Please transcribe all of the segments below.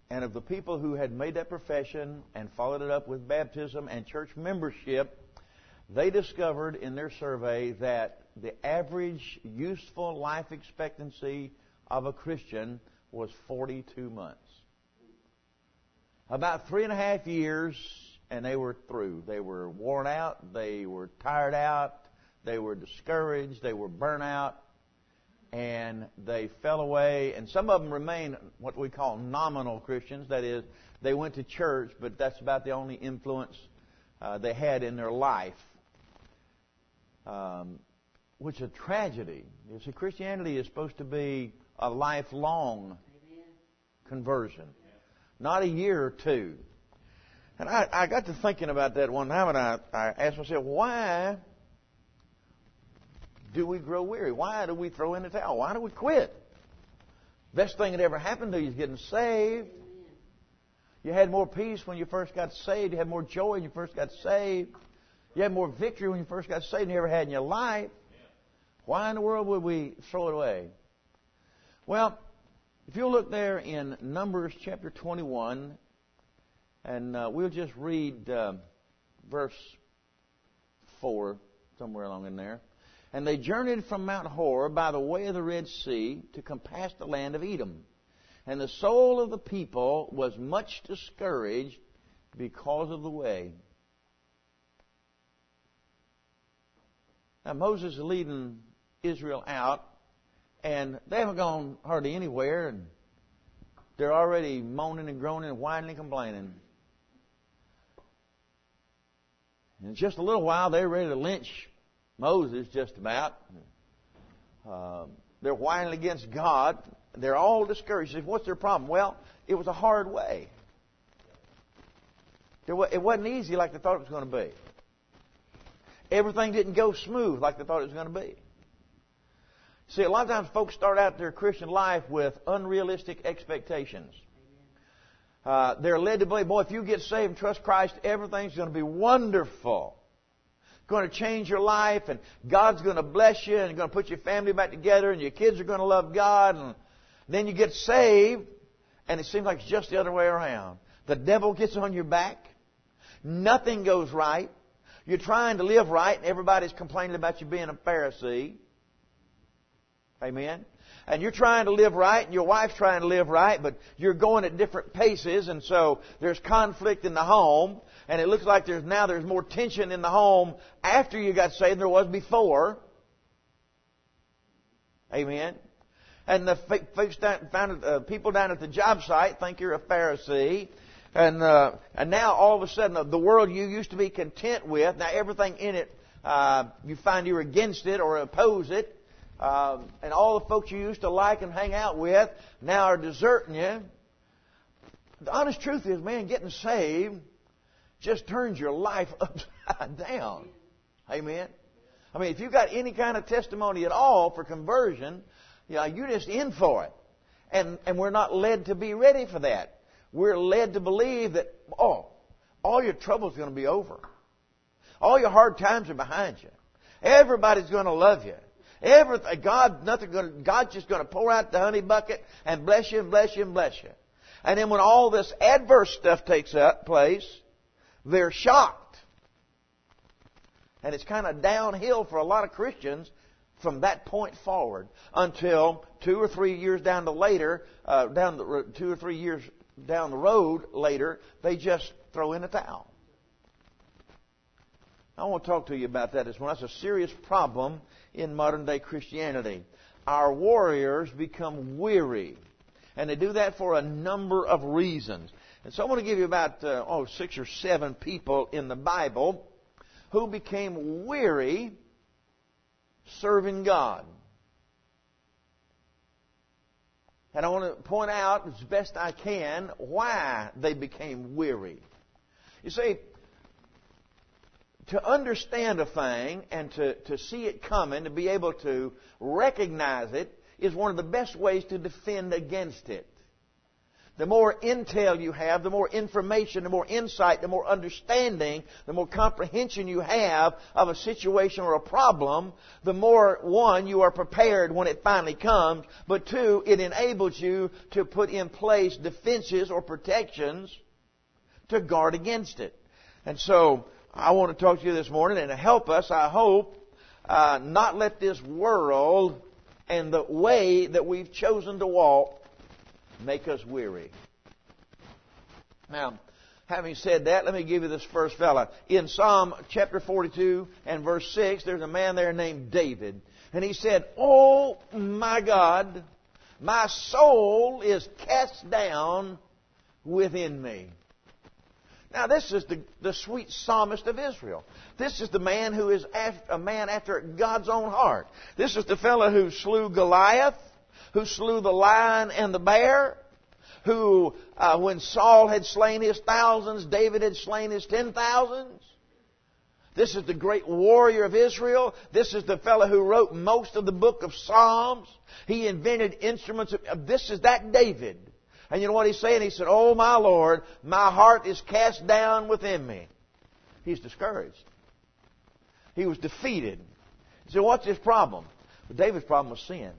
And of the people who had made that profession and followed it up with baptism and church membership, they discovered in their survey that the average useful life expectancy of a Christian was 42 months. About 3.5 years, and they were through. They were worn out. They were tired out. They were discouraged. They were burnt out. And they fell away. And some of them remained what we call nominal Christians. That is, they went to church, but that's about the only influence they had in their life. Which is a tragedy. You see, Christianity is supposed to be a lifelong conversion, not a year or two. And I got to thinking about that one time, and I asked myself, why do we grow weary? Why do we throw in the towel? Why do we quit? Best thing that ever happened to you is getting saved. You had more peace when you first got saved. You had more joy when you first got saved. You had more victory when you first got saved than you ever had in your life. Why in the world would we throw it away? Well, if you'll look there in Numbers chapter 21, and we'll just read verse 4, somewhere along in there. And they journeyed from Mount Hor by the way of the Red Sea to compass the land of Edom. And the soul of the people was much discouraged because of the way. Now Moses is leading Israel out, and they haven't gone hardly anywhere, and they're already moaning and groaning and whining and complaining. In just a little while, they're ready to lynch Moses, just about. They're whining against God. They're all discouraged. What's their problem? Well, it was a hard way. It wasn't easy like they thought it was going to be. Everything didn't go smooth like they thought it was going to be. See, a lot of times folks start out their Christian life with unrealistic expectations. They're led to believe, boy, if you get saved and trust Christ, everything's going to be wonderful. Going to change your life, and God's going to bless you, and you're going to put your family back together, and your kids are going to love God. And then you get saved, and it seems like it's just the other way around. The devil gets on your back. Nothing goes right. You're trying to live right, and everybody's complaining about you being a Pharisee. Amen? And you're trying to live right, and your wife's trying to live right, but you're going at different paces, and so there's conflict in the home, and it looks like there's more tension in the home after you got saved than there was before. Amen? And the people down at the job site think you're a Pharisee. And now all of a sudden the world you used to be content with, now everything in it, you find you're against it or oppose it. And all the folks you used to like and hang out with now are deserting you. The honest truth is, man, getting saved just turns your life upside down. Amen? I mean, if you've got any kind of testimony at all for conversion, you're just in for it. And we're not led to be ready for that. We're led to believe that, all your trouble's going to be over. All your hard times are behind you. Everybody's going to love you. God's just going to pour out the honey bucket and bless you and bless you and bless you. And then when all this adverse stuff takes place, they're shocked. And it's kind of downhill for a lot of Christians from that point forward until 2 or 3 years down the road later, they just throw in a towel. I want to talk to you about that this morning. That's a serious problem in modern day Christianity. Our warriors become weary. And they do that for a number of reasons. And so I want to give you about 6 or 7 people in the Bible who became weary serving God. And I want to point out as best I can why they became weary. You see, to understand a thing and to see it coming, to be able to recognize it, is one of the best ways to defend against it. the more intel you have, the more information, the more insight, the more understanding, the more comprehension you have of a situation or a problem, the more, one, you are prepared when it finally comes, but two, it enables you to put in place defenses or protections to guard against it. And so, I want to talk to you this morning and to help us, I hope, not let this world and the way that we've chosen to walk make us weary. Now, having said that, let me give you this first fella. In Psalm chapter 42 and verse 6, there's a man there named David. And he said, "Oh my God, my soul is cast down within me." Now, this is the sweet psalmist of Israel. This is the man who is a man after God's own heart. This is the fellow who slew Goliath, who slew the lion and the bear, who, when Saul had slain his thousands, David had slain his 10,000s. This is the great warrior of Israel. This is the fellow who wrote most of the book of Psalms. He invented instruments. This is that David. And you know what he's saying? He said, "Oh, my Lord, my heart is cast down within me." He's discouraged. He was defeated. He said, what's his problem? Well, David's problem was sin.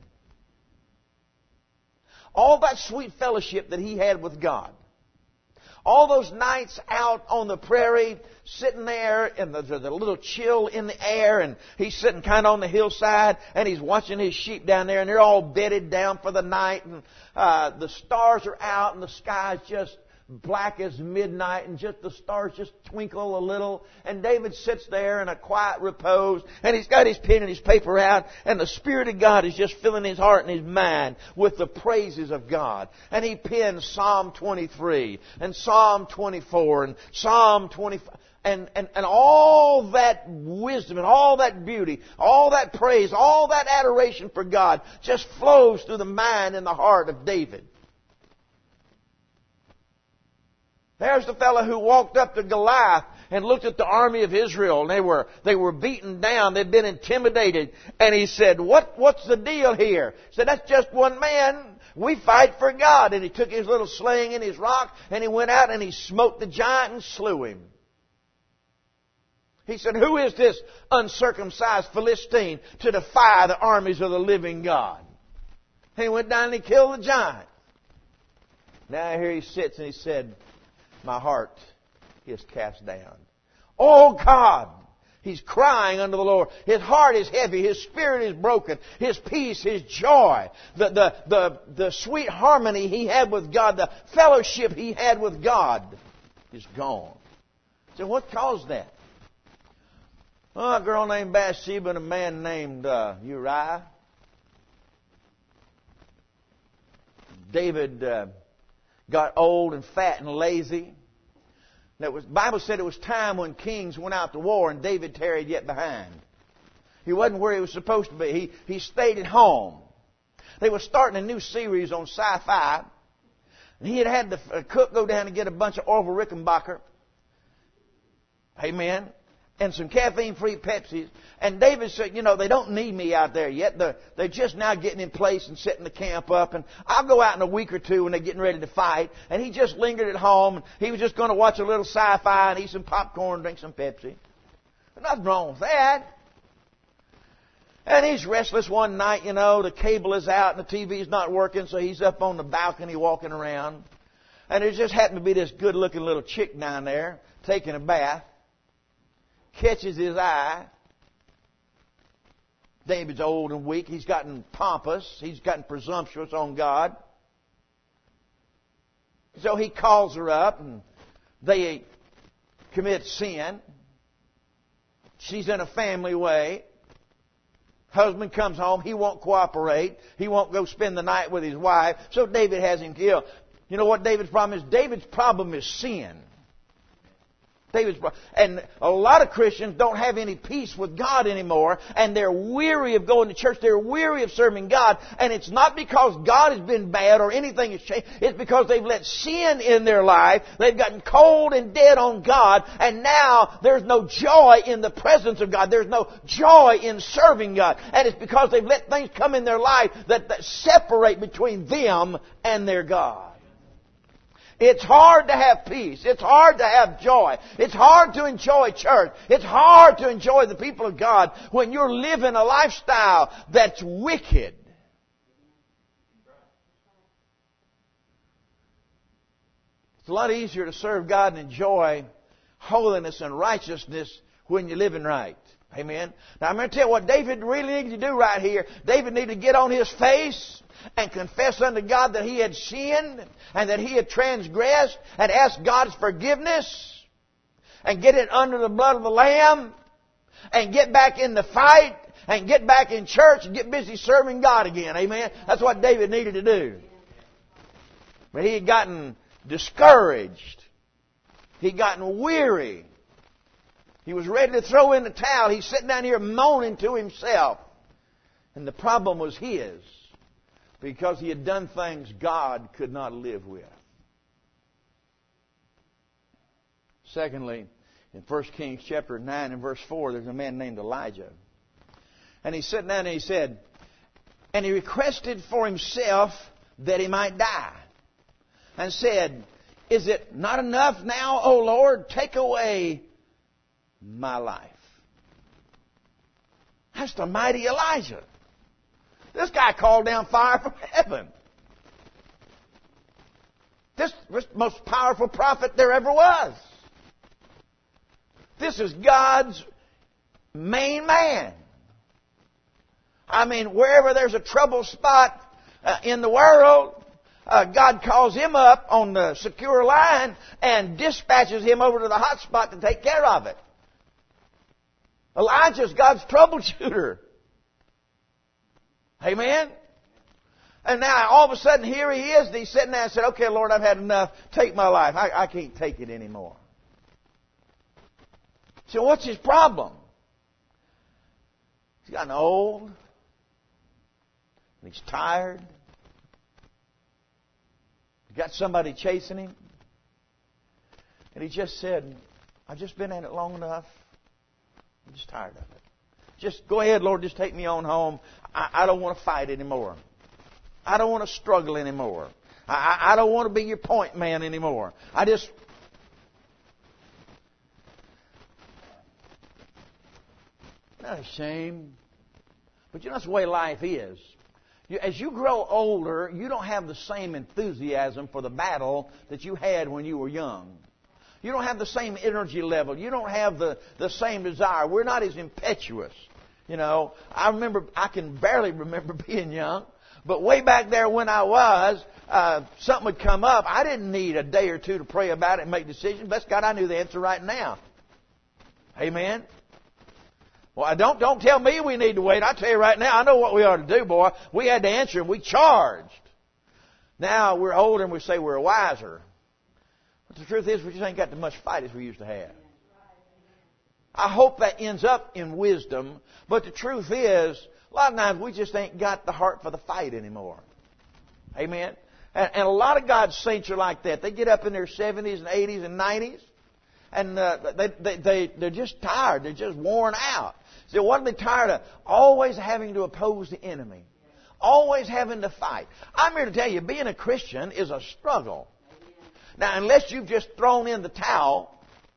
All that sweet fellowship that he had with God. All those nights out on the prairie, sitting there, and there's a little chill in the air, and he's sitting kind of on the hillside, and he's watching his sheep down there, and they're all bedded down for the night, and the stars are out, and the sky's just black as midnight, and just the stars just twinkle a little, and David sits there in a quiet repose, and he's got his pen and his paper out, and the Spirit of God is just filling his heart and his mind with the praises of God. And he pens Psalm 23, and Psalm 24, and Psalm 25, and all that wisdom, and all that beauty, all that praise, all that adoration for God just flows through the mind and the heart of David. There's the fellow who walked up to Goliath and looked at the army of Israel, and they were beaten down. They'd been intimidated. And he said, what's the deal here? He said, "That's just one man. We fight for God." And he took his little sling and his rock, and he went out and he smote the giant and slew him. He said, "Who is this uncircumcised Philistine to defy the armies of the living God?" And he went down and he killed the giant. Now here he sits and he said, "My heart is cast down." Oh God! He's crying unto the Lord. His heart is heavy. His spirit is broken. His peace, his joy, the sweet harmony he had with God, the fellowship he had with God is gone. So what caused that? Well, a girl named Bathsheba and a man named Uriah. David got old and fat and lazy. The Bible said it was time when kings went out to war and David tarried yet behind. He wasn't where he was supposed to be. He stayed at home. They were starting a new series on sci-fi. And he had the cook go down and get a bunch of Orville Rickenbacker. Amen. And some caffeine-free Pepsis. And David said, they don't need me out there yet. They're just now getting in place and setting the camp up. And I'll go out in a week or two when they're getting ready to fight. And he just lingered at home. And he was just going to watch a little sci-fi and eat some popcorn, drink some Pepsi. There's nothing wrong with that. And he's restless one night, the cable is out and the TV's not working. So he's up on the balcony walking around. And there just happened to be this good-looking little chick down there taking a bath. Catches his eye. David's old and weak. He's gotten pompous. He's gotten presumptuous on God. So he calls her up and they commit sin. She's in a family way. Husband comes home. He won't cooperate. He won't go spend the night with his wife. So David has him killed. You know what David's problem is? David's problem is sin. And a lot of Christians don't have any peace with God anymore, and they're weary of going to church. They're weary of serving God, and it's not because God has been bad or anything has changed. It's because they've let sin in their life. They've gotten cold and dead on God, and now there's no joy in the presence of God. There's no joy in serving God, and it's because they've let things come in their life that separate between them and their God. It's hard to have peace. It's hard to have joy. It's hard to enjoy church. It's hard to enjoy the people of God when you're living a lifestyle that's wicked. It's a lot easier to serve God and enjoy holiness and righteousness when you're living right. Amen. Now I'm going to tell you what David really needed to do right here. David needed to get on his face and confess unto God that he had sinned and that he had transgressed and ask God's forgiveness and get it under the blood of the Lamb and get back in the fight and get back in church and get busy serving God again. Amen. That's what David needed to do. But he had gotten discouraged. He'd gotten weary. He was ready to throw in the towel. He's sitting down here moaning to himself. And the problem was his, because he had done things God could not live with. Secondly, in 1 Kings chapter 9 and verse 4, there's a man named Elijah. And he's sitting down and he said, and he requested for himself that he might die. And said, is it not enough now, O Lord? Take away my life. That's the mighty Elijah. This guy called down fire from heaven. This was the most powerful prophet there ever was. This is God's main man. I mean, wherever there's a trouble spot in the world, God calls him up on the secure line and dispatches him over to the hot spot to take care of it. Elijah's God's troubleshooter. Amen? And now all of a sudden here he is, and he's sitting there and said, okay, Lord, I've had enough. Take my life. I can't take it anymore. So what's his problem? He's gotten old. And he's tired. He's got somebody chasing him. And he just said, I've just been at it long enough. I'm just tired of it. Just go ahead, Lord, just take me on home. I don't want to fight anymore. I don't want to struggle anymore. I don't want to be your point man anymore. Not a shame. But you know, that's the way life is. As you grow older, you don't have the same enthusiasm for the battle that you had when you were young. You don't have the same energy level. You don't have the same desire. We're not as impetuous. You know, I can barely remember being young. But way back there when I was, something would come up. I didn't need a day or two to pray about it and make decisions. Bless God, I knew the answer right now. Amen. Well, don't tell me we need to wait. I tell you right now, I know what we ought to do, boy. We had to answer and we charged. Now we're older and we say we're wiser. But the truth is, we just ain't got as much fight as we used to have. I hope that ends up in wisdom. But the truth is, a lot of times we just ain't got the heart for the fight anymore. Amen? And a lot of God's saints are like that. They get up in their 70s and 80s and 90s. And they're just tired. They're just worn out. So what are they tired of? Always having to oppose the enemy. Always having to fight. I'm here to tell you, being a Christian is a struggle. Now, unless you've just thrown in the towel,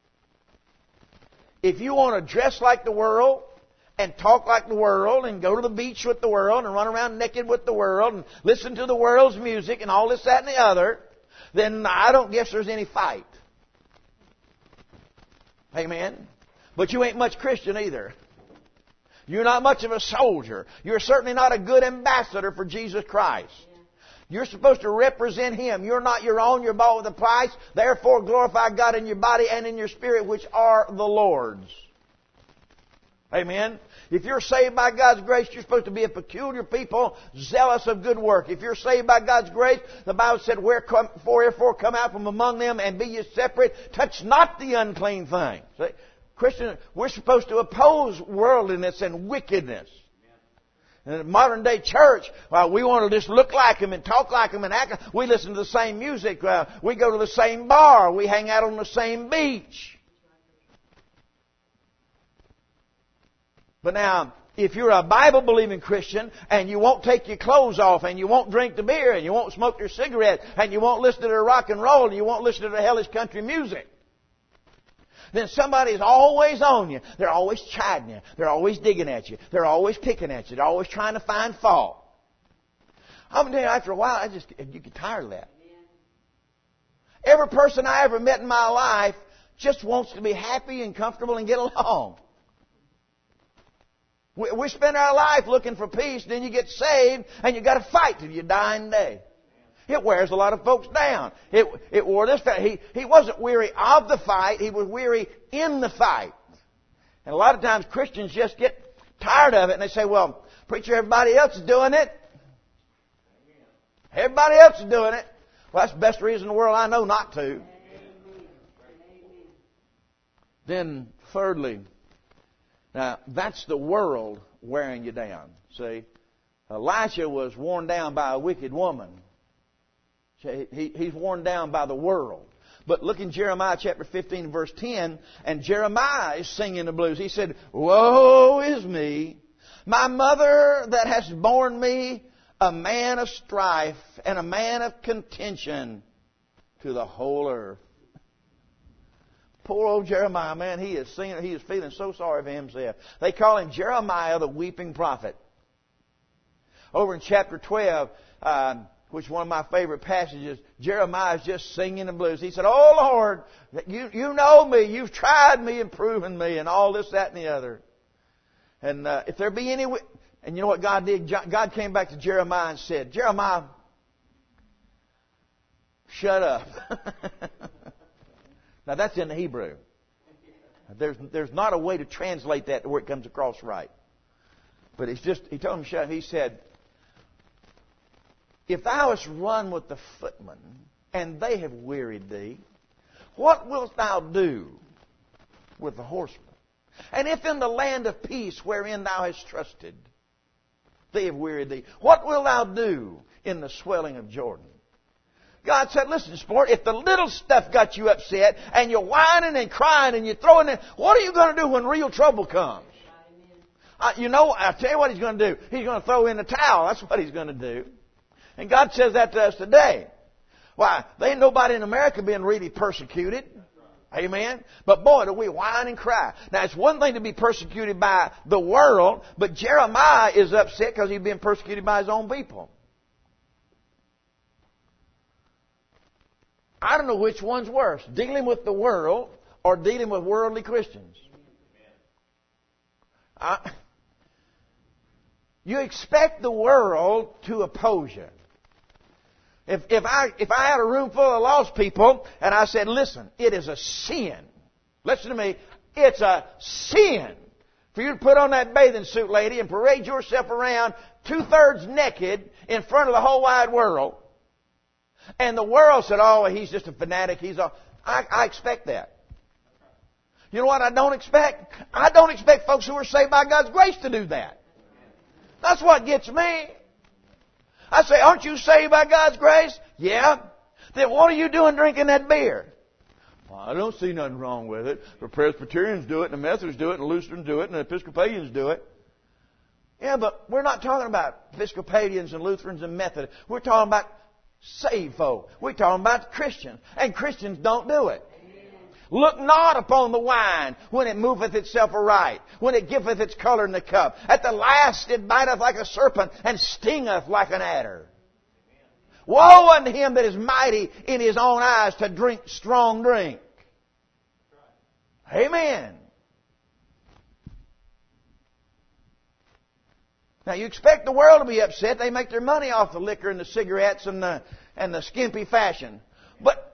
if you want to dress like the world and talk like the world and go to the beach with the world and run around naked with the world and listen to the world's music and all this, that, and the other, then I don't guess there's any fight. Amen? But you ain't much Christian either. You're not much of a soldier. You're certainly not a good ambassador for Jesus Christ. You're supposed to represent Him. You're not your own. You're bought with a price. Therefore, glorify God in your body and in your spirit, which are the Lord's. Amen? If you're saved by God's grace, you're supposed to be a peculiar people, zealous of good work. If you're saved by God's grace, the Bible said, wherefore come out from among them and be ye separate. Touch not the unclean thing. See? Christian, we're supposed to oppose worldliness and wickedness. In the modern day church, we want to just look like them and talk like them and act like. We listen to the same music. We go to the same bar. We hang out on the same beach. But now, if you're a Bible-believing Christian and you won't take your clothes off and you won't drink the beer and you won't smoke your cigarette and you won't listen to the rock and roll and you won't listen to the hellish country music, then somebody's always on you. They're always chiding you. They're always digging at you. They're always picking at you. They're always trying to find fault. I'm going to tell you, after a while, you get tired of that. Every person I ever met in my life just wants to be happy and comfortable and get along. We spend our life looking for peace, then you get saved, and you got to fight till your dying day. It wears a lot of folks down. It wore this fellow. He wasn't weary of the fight. He was weary in the fight. And a lot of times Christians just get tired of it, and they say, well, preacher, everybody else is doing it. Everybody else is doing it. Well, that's the best reason in the world I know not to. Then, thirdly, now that's the world wearing you down. See, Elisha was worn down by a wicked woman. He's worn down by the world. But look in Jeremiah chapter 15 verse 10, and Jeremiah is singing the blues. He said, woe is me, my mother that has borne me, a man of strife and a man of contention to the whole earth. Poor old Jeremiah, man, he is feeling so sorry for himself. They call him Jeremiah the weeping prophet. Over in chapter 12, which is one of my favorite passages, Jeremiah is just singing the blues. He said, oh Lord, you know me, you've tried me and proven me and all this, that, and the other. And if there be any... And you know what God did? God came back to Jeremiah and said, Jeremiah, shut up. Now that's in the Hebrew. There's not a way to translate that where it comes across right. But he told him shut up. He said, if thou hast run with the footmen, and they have wearied thee, what wilt thou do with the horsemen? And if in the land of peace wherein thou hast trusted, they have wearied thee, what wilt thou do in the swelling of Jordan? God said, listen, sport, if the little stuff got you upset, and you're whining and crying and you're throwing it, what are you going to do when real trouble comes? I'll tell you what He's going to do. He's going to throw in the towel. That's what He's going to do. And God says that to us today. Why? There ain't nobody in America being really persecuted. Amen? But boy, do we whine and cry. Now, it's one thing to be persecuted by the world, but Jeremiah is upset because he's being persecuted by his own people. I don't know which one's worse, dealing with the world or dealing with worldly Christians. You expect the world to oppose you. If I had a room full of lost people and I said, listen, it is a sin. Listen to me. It's a sin for you to put on that bathing suit, lady, and parade yourself around 2/3 naked in front of the whole wide world. And the world said, oh, he's just a fanatic. I expect that. You know what I don't expect? I don't expect folks who are saved by God's grace to do that. That's what gets me. I say, aren't you saved by God's grace? Yeah. Then what are you doing drinking that beer? Well, I don't see nothing wrong with it. The Presbyterians do it, and the Methodists do it, and the Lutherans do it, and the Episcopalians do it. Yeah, but we're not talking about Episcopalians and Lutherans and Methodists. We're talking about saved folk. We're talking about Christians. And Christians don't do it. Look not upon the wine when it moveth itself aright, when it giveth its color in the cup. At the last it biteth like a serpent and stingeth like an adder. Woe unto him that is mighty in his own eyes to drink strong drink. Amen. Now you expect the world to be upset. They make their money off the liquor and the cigarettes and the skimpy fashion. But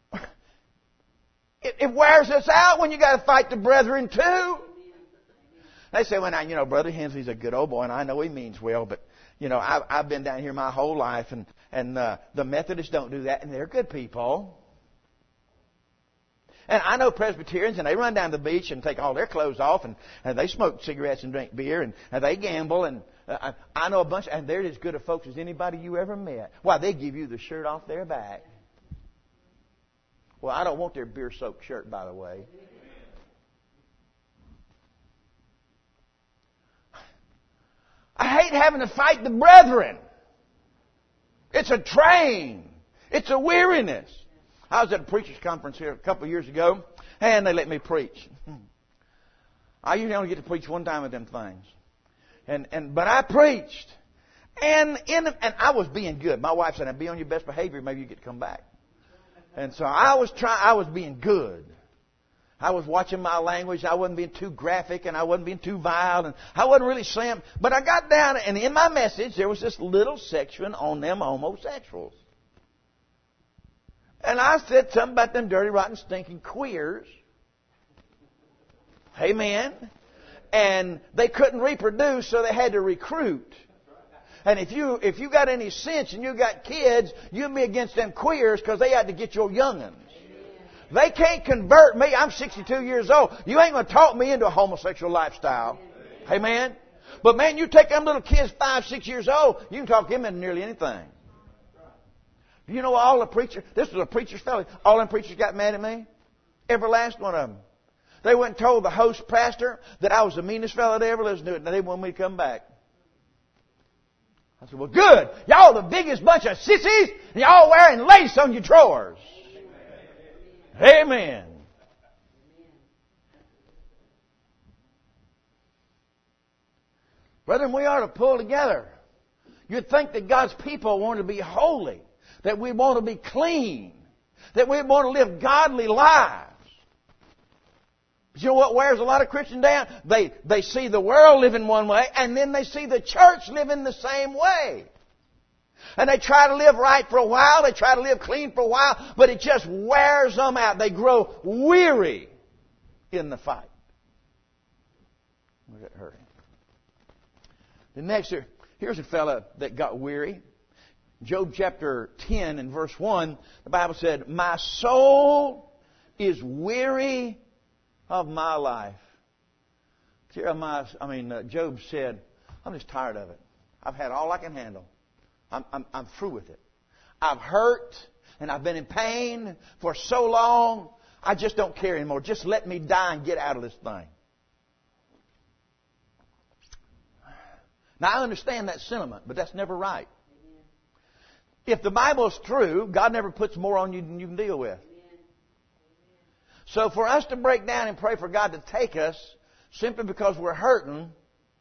it wears us out when you got to fight the brethren too. They say, well, now, Brother Hensley's a good old boy, and I know he means well, but, I've been down here my whole life, and the Methodists don't do that, and they're good people. And I know Presbyterians, and they run down to the beach and take all their clothes off, and they smoke cigarettes and drink beer, and they gamble, and I know a bunch, and they're as good of folks as anybody you ever met. Why, they give you the shirt off their back. Well, I don't want their beer-soaked shirt, by the way. I hate having to fight the brethren. It's a drain. It's a weariness. I was at a preacher's conference here a couple of years ago, and they let me preach. I usually only get to preach one time at them things. But I preached. And I was being good. My wife said, be on your best behavior, maybe you get to come back. And so I was being good. I was watching my language. I wasn't being too graphic, and I wasn't being too vile, and I wasn't really saying. But I got down, and in my message, there was this little section on them homosexuals. And I said something about them dirty, rotten, stinking queers. Amen. And they couldn't reproduce, so they had to recruit. And if you got any sense and you got kids, you'll be against them queers because they had to get your young'uns. They can't convert me. I'm 62 years old. You ain't going to talk me into a homosexual lifestyle. Amen. But man, you take them little kids 5, 6 years old, you can talk them into nearly anything. You know all the preachers, this was a preacher's fellow, all them preachers got mad at me. Every last one of them. They went and told the host pastor that I was the meanest fellow they ever listened to, and they wanted me to come back. I said, well, good. Y'all the biggest bunch of sissies, and y'all wearing lace on your drawers. Amen. Brethren, we ought to pull together. You'd think that God's people want to be holy, that we want to be clean, that we want to live godly lives. But you know what wears a lot of Christians down? They see the world living one way, and then they see the church living the same way. And they try to live right for a while, they try to live clean for a while, but it just wears them out. They grow weary in the fight. Where's that hurting? The next, here's a fella that got weary. Job chapter 10 and verse 1, the Bible said, my soul is weary of my life. Job said, I'm just tired of it. I've had all I can handle. I'm through with it. I've hurt and I've been in pain for so long. I just don't care anymore. Just let me die and get out of this thing. Now I understand that sentiment, but that's never right. If the Bible is true, God never puts more on you than you can deal with. So for us to break down and pray for God to take us simply because we're hurting,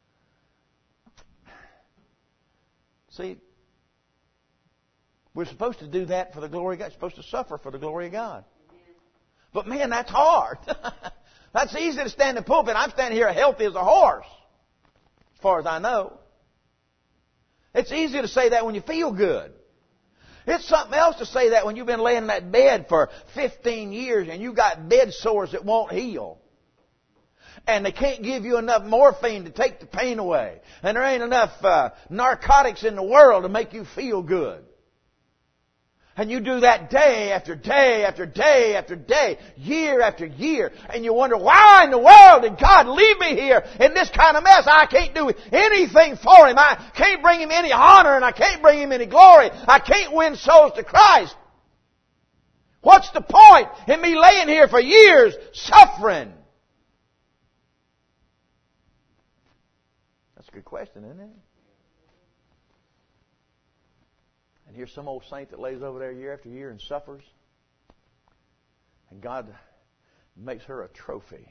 see, we're supposed to do that for the glory of God. We're supposed to suffer for the glory of God. But man, that's hard. That's easy to stand in the pulpit. I'm standing here healthy as a horse, as far as I know. It's easy to say that when you feel good. It's something else to say that when you've been laying in that bed for 15 years and you got bed sores that won't heal. And they can't give you enough morphine to take the pain away. And there ain't enough narcotics in the world to make you feel good. And you do that day after day after day after day, year after year. And you wonder, why in the world did God leave me here in this kind of mess? I can't do anything for Him. I can't bring Him any honor and I can't bring Him any glory. I can't win souls to Christ. What's the point in me laying here for years suffering? That's a good question, isn't it? And here's some old saint that lays over there year after year and suffers. And God makes her a trophy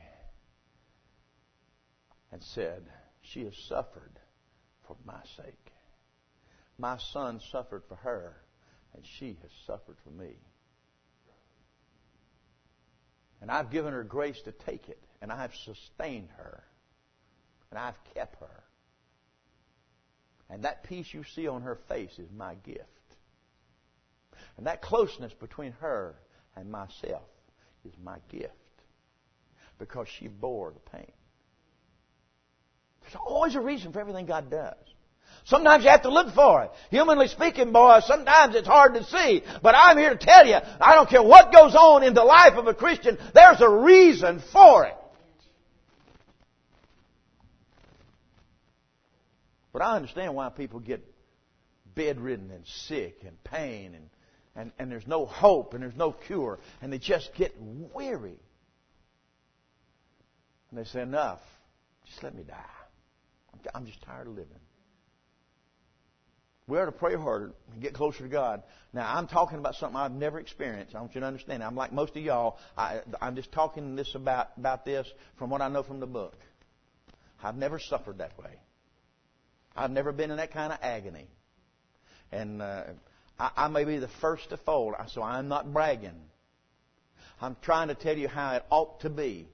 and said, she has suffered for my sake. My son suffered for her, and she has suffered for me. And I've given her grace to take it, and I've sustained her, and I've kept her. And that peace you see on her face is my gift. And that closeness between her and myself is my gift. Because she bore the pain. There's always a reason for everything God does. Sometimes you have to look for it. Humanly speaking, boys, sometimes it's hard to see. But I'm here to tell you, I don't care what goes on in the life of a Christian, there's a reason for it. But I understand why people get bedridden and sick and pain and there's no hope and there's no cure and they just get weary. And they say, enough. Just let me die. I'm just tired of living. We ought to pray harder and get closer to God. Now, I'm talking about something I've never experienced. I want you to understand. I'm like most of y'all. I'm just talking this about this from what I know from the book. I've never suffered that way. I've never been in that kind of agony. And I may be the first to fold, so I'm not bragging. I'm trying to tell you how it ought to be.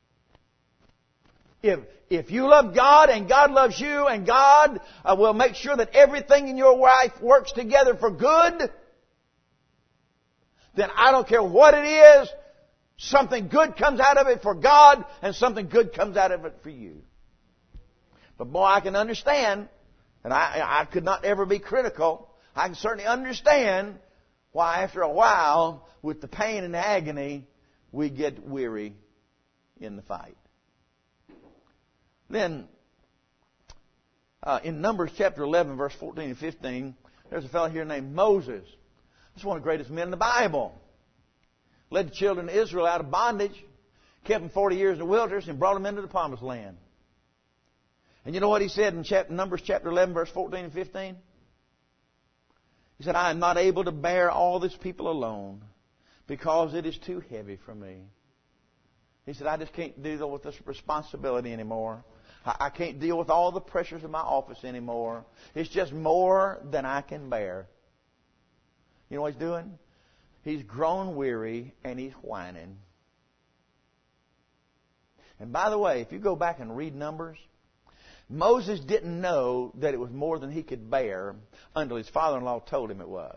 If you love God and God loves you and God will make sure that everything in your life works together for good, then I don't care what it is, something good comes out of it for God and something good comes out of it for you. But boy, I can understand, and I could not ever be critical, I can certainly understand why after a while, with the pain and agony, we get weary in the fight. Then, in Numbers chapter 11, verse 14 and 15, there's a fellow here named Moses. He's one of the greatest men in the Bible. Led the children of Israel out of bondage, kept them 40 years in the wilderness, and brought them into the promised land. And you know what he said in Numbers chapter 11, verse 14 and 15? He said, I am not able to bear all this people alone because it is too heavy for me. He said, I just can't deal with this responsibility anymore. I can't deal with all the pressures of my office anymore. It's just more than I can bear. You know what he's doing? He's grown weary and he's whining. And by the way, if you go back and read Numbers, Moses didn't know that it was more than he could bear until his father-in-law told him it was.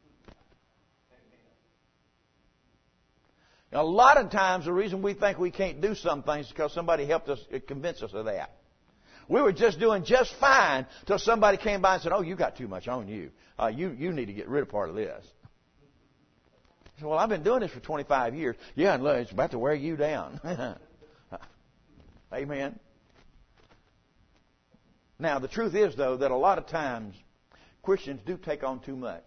Now, a lot of times the reason we think we can't do some things is because somebody helped us convince us of that. We were just doing just fine till somebody came by and said, oh, you got too much on you. You need to get rid of part of this. I said, well, I've been doing this for 25 years. Yeah, and look, it's about to wear you down. Amen. Now, the truth is, though, that a lot of times Christians do take on too much.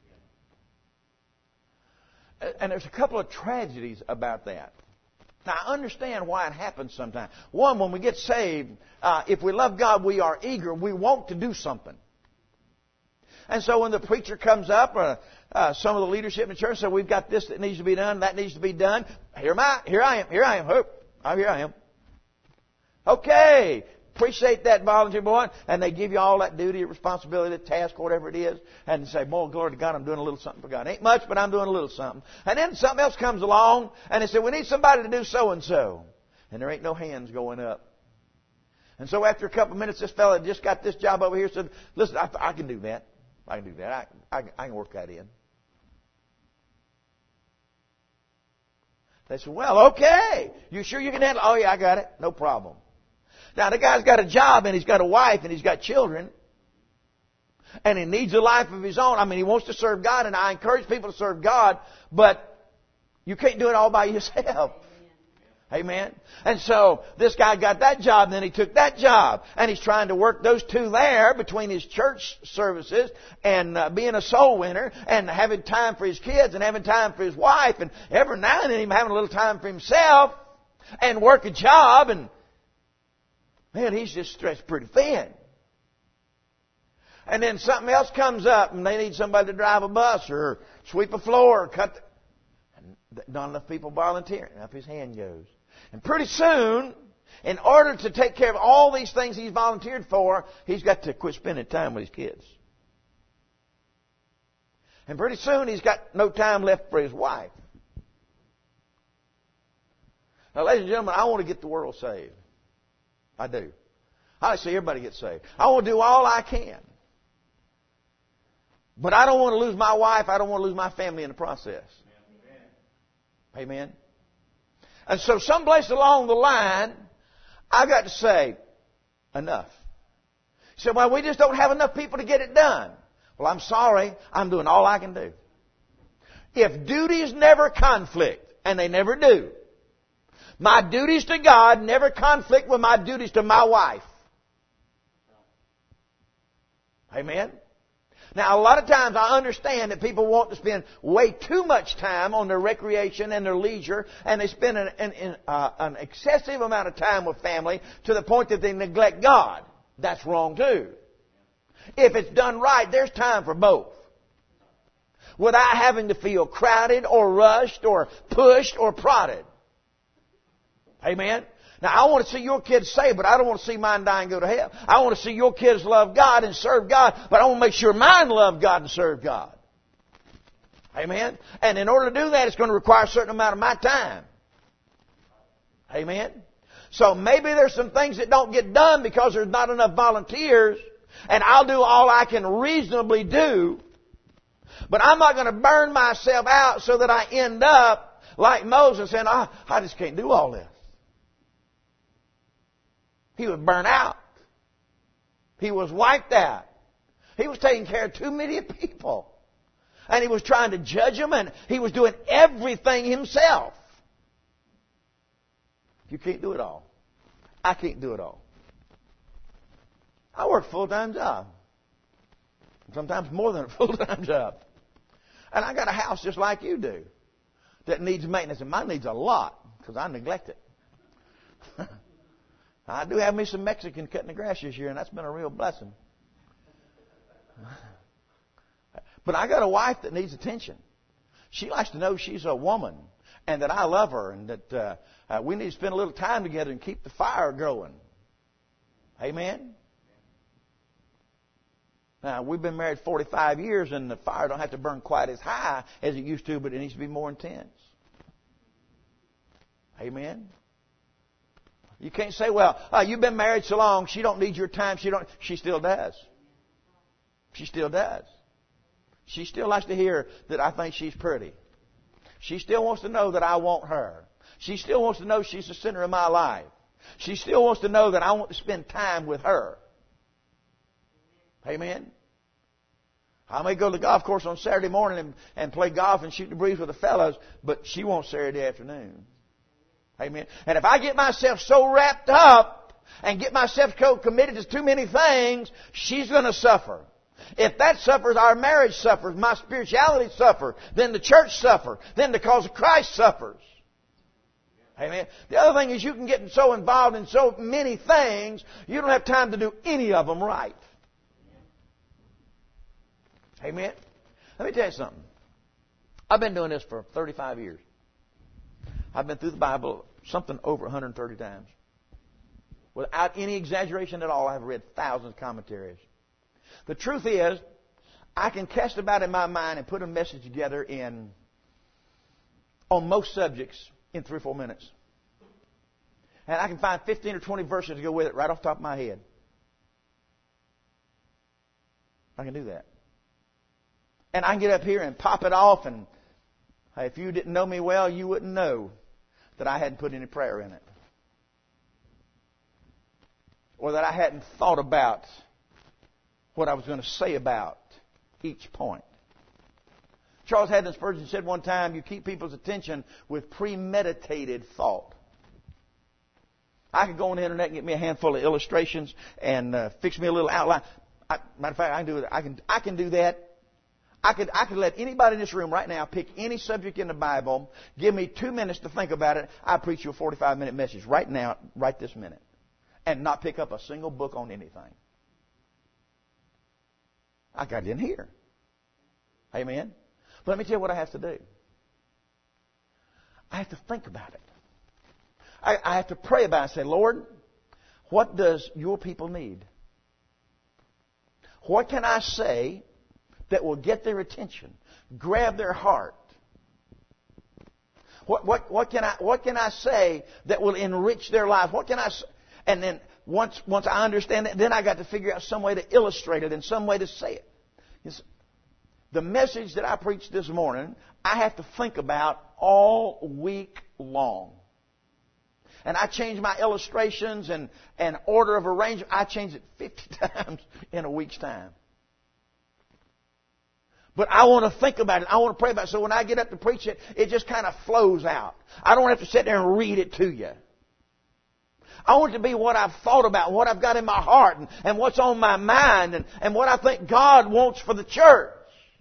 And there's a couple of tragedies about that. Now, I understand why it happens sometimes. One, when we get saved, if we love God, we are eager. We want to do something. And so when the preacher comes up, or some of the leadership in the church say, we've got this that needs to be done, that needs to be done. Here I am. Okay. Appreciate that, volunteer boy. And they give you all that duty, responsibility, task, whatever it is. And say, boy, glory to God, I'm doing a little something for God. Ain't much, but I'm doing a little something. And then something else comes along, and they say, we need somebody to do so-and-so. And there ain't no hands going up. And so after a couple of minutes, this fella just got this job over here, said, listen, I can do that. I can do that. I can work that in. They said, well, okay. You sure you can handle it? Oh, yeah, I got it. No problem. Now, the guy's got a job, and he's got a wife, and he's got children. And he needs a life of his own. I mean, he wants to serve God, and I encourage people to serve God, but you can't do it all by yourself. Amen. And so, this guy got that job, and then he took that job. And he's trying to work those two there between his church services and being a soul winner and having time for his kids and having time for his wife and every now and then even having a little time for himself and work a job. And man, he's just stretched pretty thin. And then something else comes up and they need somebody to drive a bus or sweep a floor or cut. And not enough people volunteering. Up his hand goes. And pretty soon, in order to take care of all these things he's volunteered for, he's got to quit spending time with his kids. And pretty soon he's got no time left for his wife. Now, ladies and gentlemen, I want to get the world saved. I do. I see everybody get saved. I want to do all I can. But I don't want to lose my wife. I don't want to lose my family in the process. Amen. And so someplace along the line, I got to say, enough. He said, well, we just don't have enough people to get it done. Well, I'm sorry. I'm doing all I can do. If duties never conflict, and they never do, my duties to God never conflict with my duties to my wife. Amen? Now, a lot of times I understand that people want to spend way too much time on their recreation and their leisure, and they spend an excessive amount of time with family to the point that they neglect God. That's wrong too. If it's done right, there's time for both. Without having to feel crowded or rushed or pushed or prodded. Amen? Now, I want to see your kids saved, but I don't want to see mine die and go to hell. I want to see your kids love God and serve God, but I want to make sure mine love God and serve God. Amen? And in order to do that, it's going to require a certain amount of my time. Amen? So maybe there's some things that don't get done because there's not enough volunteers, and I'll do all I can reasonably do, but I'm not going to burn myself out so that I end up like Moses saying, I just can't do all this. He was burnt out. He was wiped out. He was taking care of too many people. And he was trying to judge them, and he was doing everything himself. You can't do it all. I can't do it all. I work a full-time job. Sometimes more than a full-time job. And I got a house just like you do that needs maintenance. And mine needs a lot because I neglect it. I do have me some Mexican cutting the grass this year, and that's been a real blessing. But I got a wife that needs attention. She likes to know she's a woman and that I love her and that we need to spend a little time together and keep the fire going. Amen? Now, we've been married 45 years, and the fire don't have to burn quite as high as it used to, but it needs to be more intense. Amen? You can't say, well, you've been married so long, she don't need your time. She still does. She still does. She still likes to hear that I think she's pretty. She still wants to know that I want her. She still wants to know she's the center of my life. She still wants to know that I want to spend time with her. Amen? I may go to the golf course on Saturday morning and play golf and shoot the breeze with the fellows, but she wants Saturday afternoon. Amen. And if I get myself so wrapped up and get myself so committed to too many things, she's going to suffer. If that suffers, our marriage suffers, my spirituality suffers, then the church suffers, then the cause of Christ suffers. Amen. The other thing is you can get so involved in so many things, you don't have time to do any of them right. Amen. Let me tell you something. I've been doing this for 35 years. I've been through the Bible something over 130 times. Without any exaggeration at all, I've read thousands of commentaries. The truth is, I can cast about in my mind and put a message together on most subjects in 3 or 4 minutes. And I can find 15 or 20 verses to go with it right off the top of my head. I can do that. And I can get up here and pop it off, and if you didn't know me well, you wouldn't know that I hadn't put any prayer in it. Or that I hadn't thought about what I was going to say about each point. Charles Haddon Spurgeon said one time, you keep people's attention with premeditated thought. I could go on the internet and get me a handful of illustrations and fix me a little outline. Matter of fact, I can do it. I can do that. I could let anybody in this room right now pick any subject in the Bible, give me 2 minutes to think about it. I preach you a 45-minute message right now, right this minute, and not pick up a single book on anything. I got it in here. Amen. But let me tell you what I have to do. I have to think about it. I have to pray about it and say, Lord, what does your people need? What can I say that will get their attention, grab their heart? What can I say that will enrich their life? What can I say? And then once I understand that, then I got to figure out some way to illustrate it and some way to say it. The message that I preached this morning, I have to think about all week long. And I change my illustrations and order of arrangement. I change it 50 times in a week's time. But I want to think about it. I want to pray about it. So when I get up to preach it, it just kind of flows out. I don't have to sit there and read it to you. I want it to be what I've thought about, what I've got in my heart, and what's on my mind, and what I think God wants for the church.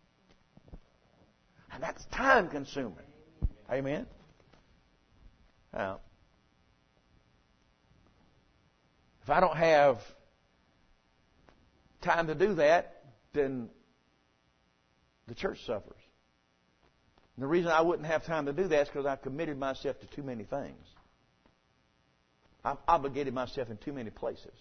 And that's time consuming. Amen? Now, if I don't have time to do that, then the church suffers. And the reason I wouldn't have time to do that is because I've committed myself to too many things. I've obligated myself in too many places.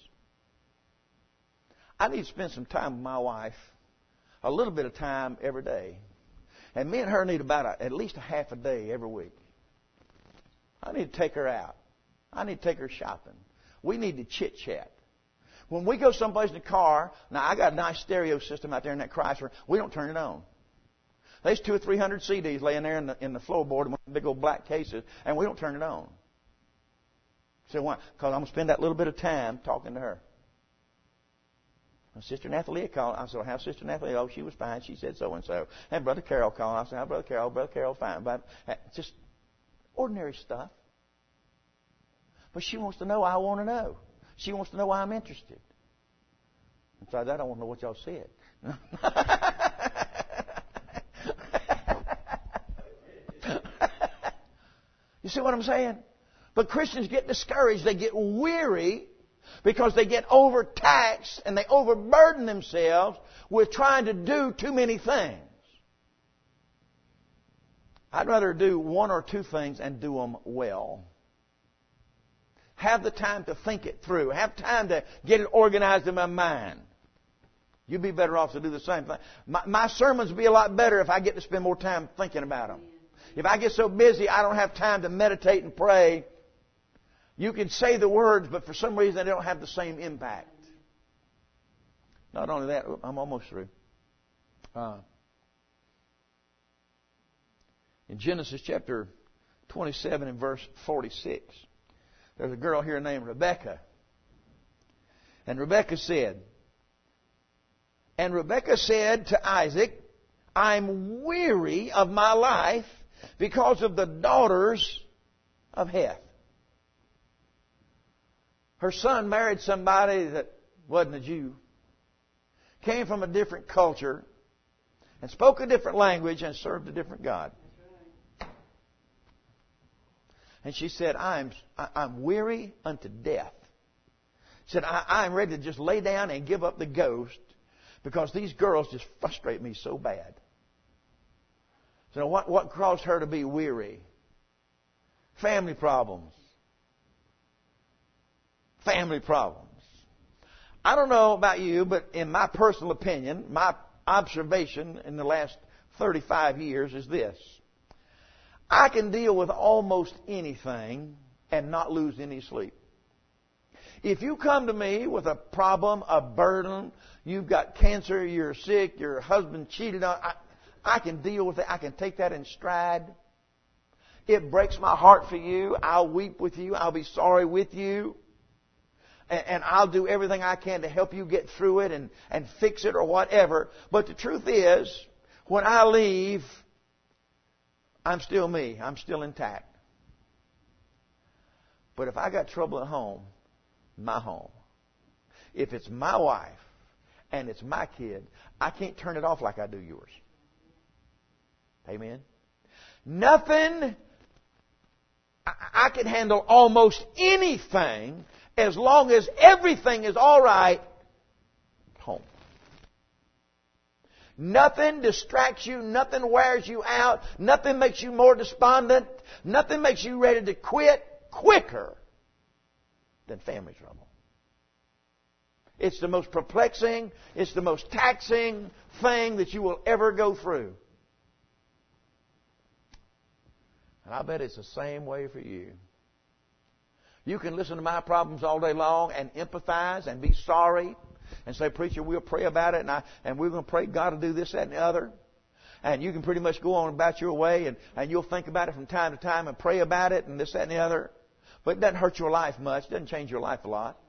I need to spend some time with my wife, a little bit of time every day. And me and her need about at least a half a day every week. I need to take her out. I need to take her shopping. We need to chit-chat. When we go someplace in the car, now I got a nice stereo system out there in that Chrysler, we don't turn it on. There's 200 or 300 CDs laying there in the floorboard in one of the big old black cases, and we don't turn it on. So why? Because I'm going to spend that little bit of time talking to her. Sister Nathalie called. I said, how's Sister Nathalie? Oh, she was fine. She said so and so. And Brother Carol called. I said, Brother Carol, fine. But just ordinary stuff. But she wants to know I want to know. She wants to know why I'm interested. Besides that, I want to know what y'all said. You see what I'm saying? But Christians get discouraged. They get weary because they get overtaxed and they overburden themselves with trying to do too many things. I'd rather do one or two things and do them well. Have the time to think it through. Have time to get it organized in my mind. You'd be better off to do the same thing. My sermons would be a lot better if I get to spend more time thinking about them. If I get so busy I don't have time to meditate and pray, you can say the words, but for some reason they don't have the same impact. Not only that, I'm almost through. In Genesis chapter 27 and verse 46, there's a girl here named Rebekah. And Rebekah said to Isaac, I'm weary of my life because of the daughters of Heth. Her son married somebody that wasn't a Jew, came from a different culture, and spoke a different language and served a different God. And she said, I'm weary unto death. She said, I'm ready to just lay down and give up the ghost because these girls just frustrate me so bad. So what caused her to be weary? Family problems. Family problems. I don't know about you, but in my personal opinion, my observation in the last 35 years is this. I can deal with almost anything and not lose any sleep. If you come to me with a problem, a burden, you've got cancer, you're sick, your husband cheated on, I can deal with it. I can take that in stride. It breaks my heart for you. I'll weep with you. I'll be sorry with you. And I'll do everything I can to help you get through it and fix it or whatever. But the truth is, when I leave, I'm still me. I'm still intact. But if I got trouble at home, my home, if it's my wife and it's my kid, I can't turn it off like I do yours. Amen? Nothing, I can handle almost anything as long as everything is all right at home. Nothing distracts you. Nothing wears you out. Nothing makes you more despondent. Nothing makes you ready to quit quicker than family trouble. It's the most perplexing, it's the most taxing thing that you will ever go through. And I bet it's the same way for you. You can listen to my problems all day long and empathize and be sorry and say, preacher, we'll pray about it and we're going to pray God will do this, that, and the other. And you can pretty much go on about your way and you'll think about it from time to time and pray about it and this, that, and the other. But it doesn't hurt your life much. It doesn't change your life a lot.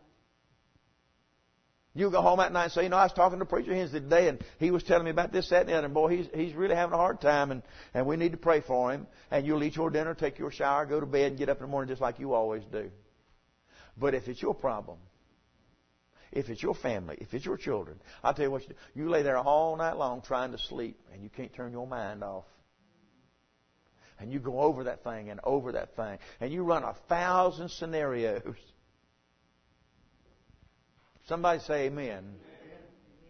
You go home at night and say, I was talking to Preacher Hens today and he was telling me about this, that, and the other. And boy, he's really having a hard time and we need to pray for him. And you'll eat your dinner, take your shower, go to bed, and get up in the morning just like you always do. But if it's your problem, if it's your family, if it's your children, I'll tell you what you do. You lay there all night long trying to sleep and you can't turn your mind off. And you go over that thing and over that thing. And you run 1,000 scenarios. Somebody say amen.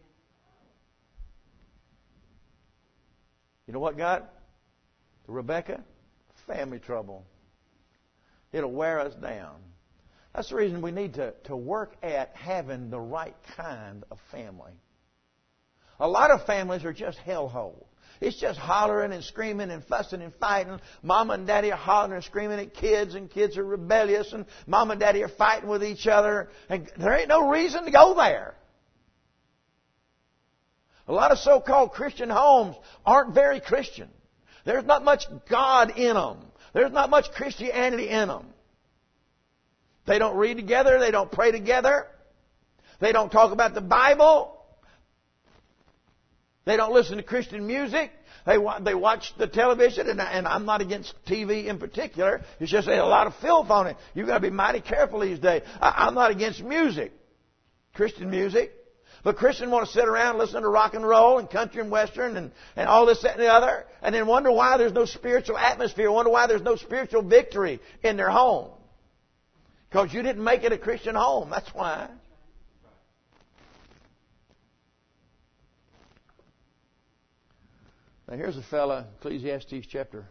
You know what got Rebecca? Family trouble. It'll wear us down. That's the reason we need to work at having the right kind of family. A lot of families are just hellhole. It's just hollering and screaming and fussing and fighting. Mama and Daddy are hollering and screaming at kids, and kids are rebellious, and Mama and Daddy are fighting with each other. And there ain't no reason to go there. A lot of so-called Christian homes aren't very Christian. There's not much God in them. There's not much Christianity in them. They don't read together. They don't pray together. They don't talk about the Bible. They don't listen to Christian music. They watch the television, and I'm not against TV in particular. It's just a lot of filth on it. You've got to be mighty careful these days. I'm not against music, Christian music. But Christians want to sit around and listen to rock and roll and country and western and all this, that, and the other, and then wonder why there's no spiritual atmosphere, wonder why there's no spiritual victory in their home. Because you didn't make it a Christian home. That's why. Now here's a fella, Ecclesiastes chapter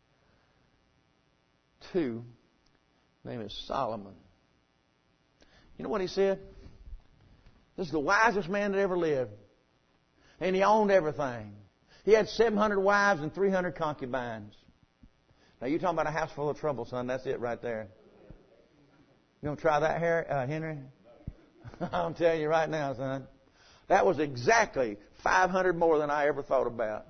2. His name is Solomon. You know what he said? This is the wisest man that ever lived. And he owned everything. He had 700 wives and 300 concubines. Now you're talking about a house full of trouble, son. That's it right there. You want to try that here, Henry? I'm telling you right now, son. That was exactly 500 more than I ever thought about.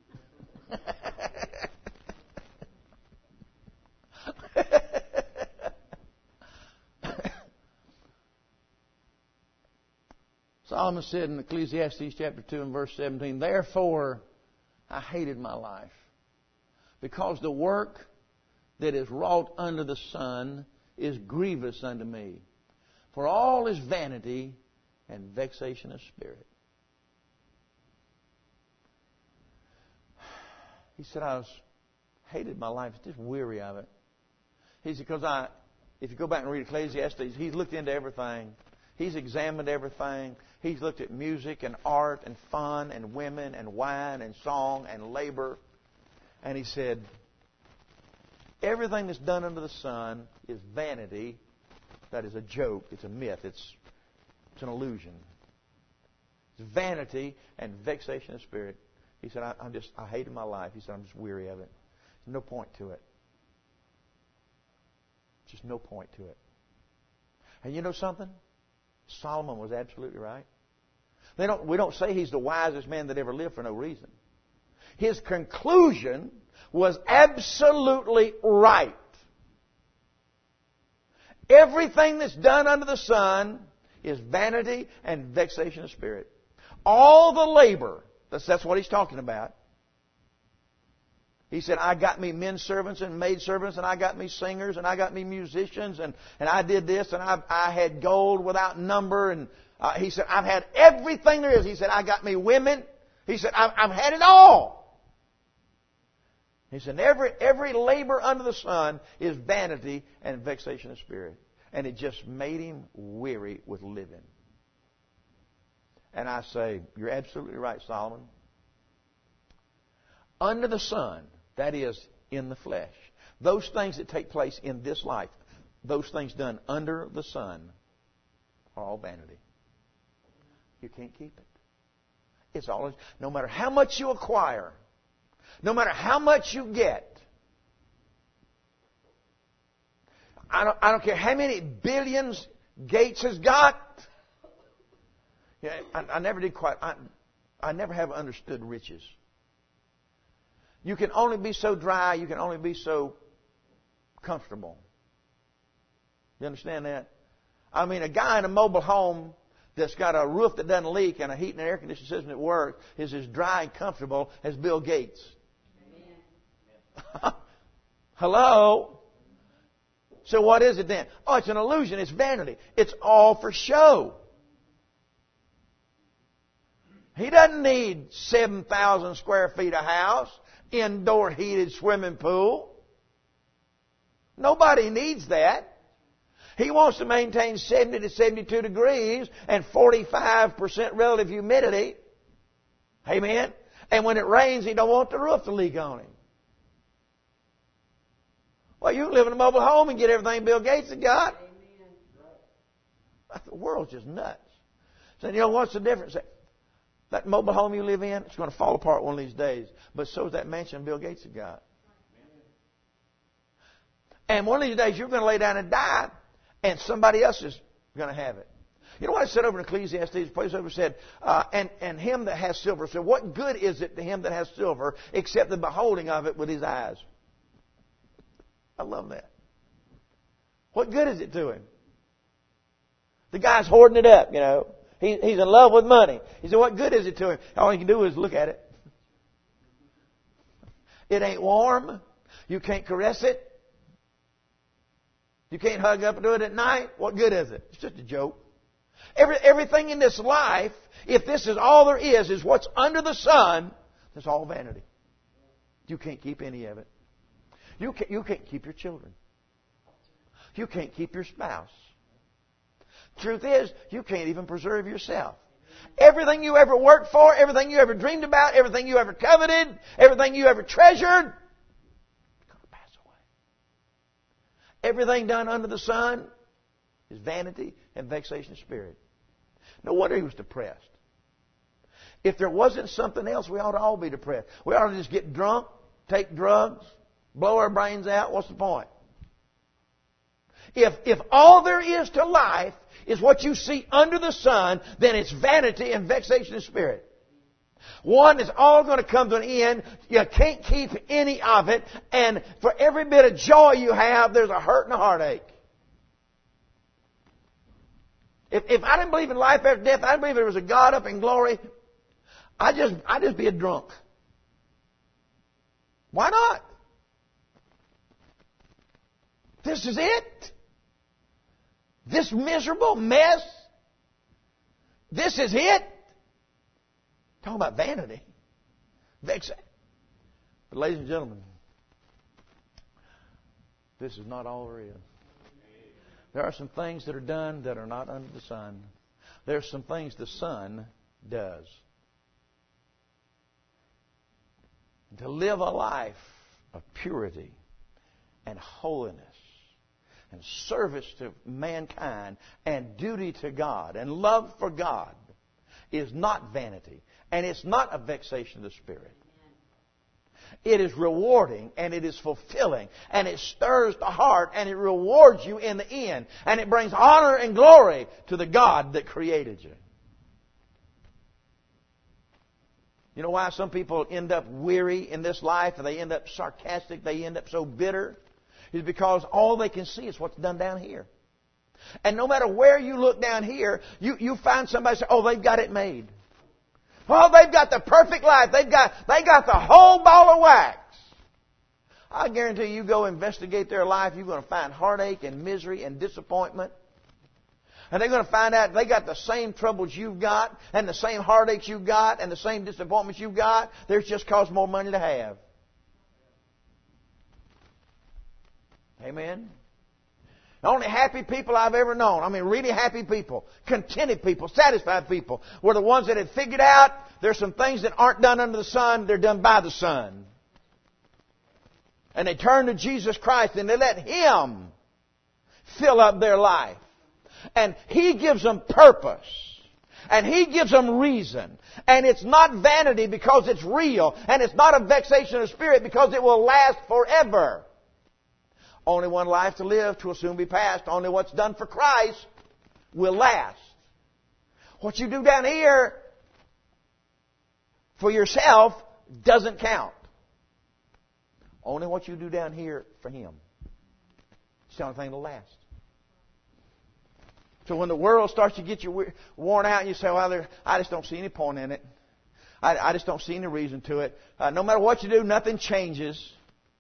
Solomon said in Ecclesiastes chapter 2 and verse 17, "Therefore I hated my life, because the work that is wrought under the sun is grievous unto me. For all is vanity and vexation of spirit." He said, I hated my life, just weary of it. He said, because if you go back and read Ecclesiastes, he's looked into everything. He's examined everything. He's looked at music and art and fun and women and wine and song and labor. And he said, everything that's done under the sun is vanity. That is a joke. It's a myth. It's an illusion. It's vanity and vexation of spirit. He said, I hated my life. He said, I'm just weary of it. There's no point to it. Just no point to it. And you know something? Solomon was absolutely right. We don't say he's the wisest man that ever lived for no reason. His conclusion was absolutely right. Everything that's done under the sun is vanity and vexation of spirit. All the labor, that's what he's talking about. He said, I got me men servants and maid servants, and I got me singers, and I got me musicians, and I did this, and I had gold without number, and he said, I've had everything there is. He said, I got me women. He said, I've had it all. He said, every labor under the sun is vanity and vexation of spirit. And it just made him weary with living. And I say, you're absolutely right, Solomon. Under the sun, that is, in the flesh, those things that take place in this life, those things done under the sun, are all vanity. You can't keep it. It's always, no matter how much you acquire, no matter how much you get, I don't care how many billions Gates has got. Yeah, I never did quite. I never have understood riches. You can only be so dry. You can only be so comfortable. You understand that? I mean, a guy in a mobile home that's got a roof that doesn't leak and a heat and air conditioning system that works is as dry and comfortable as Bill Gates. Hello? So what is it then? Oh, it's an illusion. It's vanity. It's all for show. He doesn't need 7,000 square feet of house, indoor heated swimming pool. Nobody needs that. He wants to maintain 70 to 72 degrees and 45% relative humidity. Amen? And when it rains, he don't want the roof to leak on him. Well, you can live in a mobile home and get everything Bill Gates has got. The world's just nuts. So, you know, what's the difference? That mobile home you live in, it's going to fall apart one of these days. But so is that mansion Bill Gates has got. And one of these days you're going to lay down and die, and somebody else is going to have it. You know what I said over in Ecclesiastes? The place over said, and him that has silver. So what good is it to him that has silver except the beholding of it with his eyes? I love that. What good is it to him? The guy's hoarding it up, you know. He's in love with money. He said, what good is it to him? All he can do is look at it. It ain't warm. You can't caress it. You can't hug up to it at night. What good is it? It's just a joke. Everything in this life, if this is all there is what's under the sun, that's all vanity. You can't keep any of it. You can't keep your children. You can't keep your spouse. Truth is, you can't even preserve yourself. Everything you ever worked for, everything you ever dreamed about, everything you ever coveted, everything you ever treasured, it's going to pass away. Everything done under the sun is vanity and vexation of spirit. No wonder he was depressed. If there wasn't something else, we ought to all be depressed. We ought to just get drunk, take drugs, blow our brains out. What's the point? If all there is to life is what you see under the sun, then it's vanity and vexation of spirit. One is all going to come to an end. You can't keep any of it. And for every bit of joy you have, there's a hurt and a heartache. If I didn't believe in life after death, I didn't believe there was a God up in glory, I'd just be a drunk. Why not? This is it. This miserable mess. This is it. Talking about vanity. But ladies and gentlemen, this is not all there is. There are some things that are done that are not under the sun. There are some things the sun does. To live a life of purity and holiness and service to mankind and duty to God and love for God is not vanity, and it's not a vexation of the spirit. It is rewarding, and it is fulfilling, and it stirs the heart, and it rewards you in the end, and it brings honor and glory to the God that created you. You know why some people end up weary in this life, and they end up sarcastic, they end up so bitter? Is because all they can see is what's done down here. And no matter where you look down here, you find somebody say, oh, they've got it made. Oh, they've got the perfect life. They got the whole ball of wax. I guarantee you go investigate their life, you're going to find heartache and misery and disappointment. And they're going to find out they got the same troubles you've got, and the same heartaches you've got, and the same disappointments you've got. There's just cost more money to have. Amen. The only happy people I've ever known, I mean really happy people, contented people, satisfied people, were the ones that had figured out there's some things that aren't done under the sun, they're done by the sun. And they turn to Jesus Christ and they let Him fill up their life. And He gives them purpose. And He gives them reason. And it's not vanity because it's real. And it's not a vexation of spirit because it will last forever. Only one life to live, 'twill soon be past. Only what's done for Christ will last. What you do down here for yourself doesn't count. Only what you do down here for Him. It's the only thing that'll last. So when the world starts to get you worn out and you say, well, I just don't see any point in it. I just don't see any reason to it. No matter what you do, nothing changes.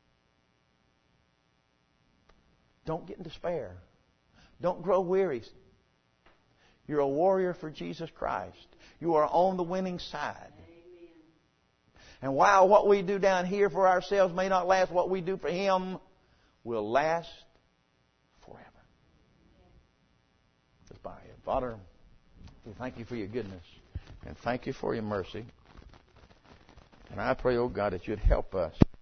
Don't get in despair. Don't grow weary. You're a warrior for Jesus Christ. You are on the winning side. Amen. And while what we do down here for ourselves may not last, what we do for Him will last forever. Let's bow our head. Father, we thank You for Your goodness. And thank You for Your mercy. And I pray, oh God, that you'd help us